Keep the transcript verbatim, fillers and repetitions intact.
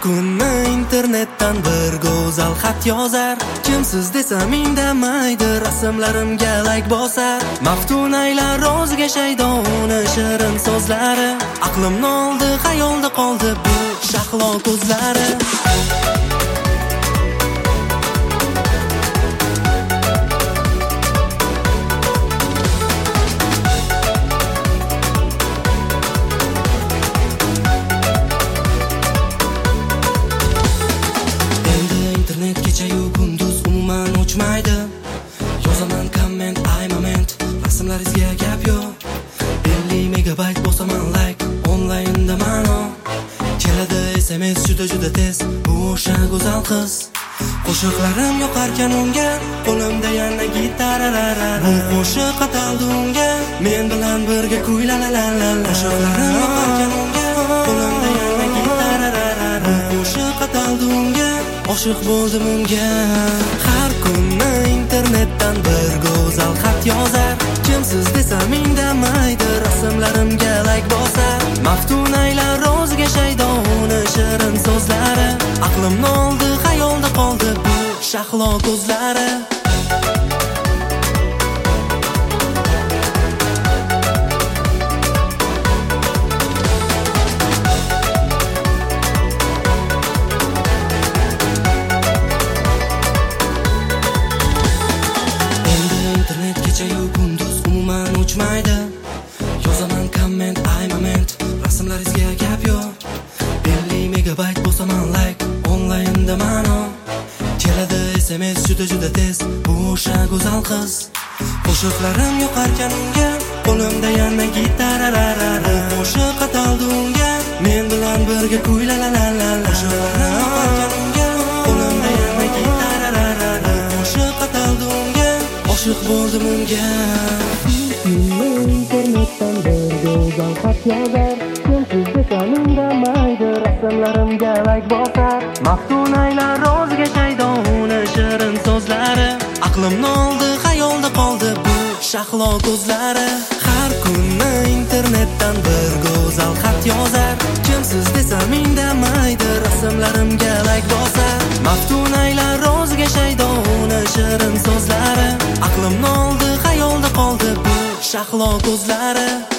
kuni internetdan bir go'zal xat yozar. Kimsiz desam indamaydi, rasmlarimga like bosar. Maftunaylar o'ziga shaydona shirin so'zlari. Aqlimni oldi, xayolda qoldi bu shahlo ko'zlari. Kechayu kunduz umuman o'chmaydi. Yozaman komment, ay moment, rasmlaringizga gap yo'q. ellik megabayt bosaman like, onlaynda ma'no. Keladi S M S juda juda tez, bu o'sha go'zal qiz. Qo'shiqlarim yoqarkan unga, qo'limda yana gitaralar. Bu qo'shiq ataldi unga, men bilan birga kuyla la la la. Qo'shiqlarim yoqarkan unga, qo'limda yana gitaralar. Bu qo'shiq ataldi unga, oshiq bo'ldim unga. Har kuni internetdan bir go'zal xat yozar. Kimsiz desam indamaydi, rasmlarimga like bosar. Maftunaylar o'ziga shaydona shirin so'zlari. Aqlimni oldi, xayolda qoldi bu shahlo ko'zlari. Kechayu kunduz umuman o'chmaydi. Yozaman komment, ay moment, rasmlaringizga gap yo'q. ellik megabayt bosaman like, onlaynda ma'no. Keladi S M S juda juda tez, bu o'sha go'zal qiz. Qo'shiqlarim yoqarkan unga, qo'limda yana gitaralar. Qo'shiq ataldi unga, men bilan birga kuyla la la la. Qo'shiqlarim yoqarkan unga, qo'limda yana gitaralar. Qo'shiq ataldi unga, oshiq bo'ldim unga. Internetdan bir go'zal xat yozar. Kimsiz desam indamaydi, rasmlarimga like bosar. Maftunaylar o'ziga shaydona shirin so'zlari. Aqlimni oldi, xayolda qoldi bu shahlo ko'zlari. Har kuni internetdan bir go'zal xat yozar. Kimsiz desam indamaydi, rasmlarimga like bosar. Maftunaylar o'ziga shaydona shirin so'zlari. Aqlimni oldi, xayolda qoldi bu shahlo ko'zlari.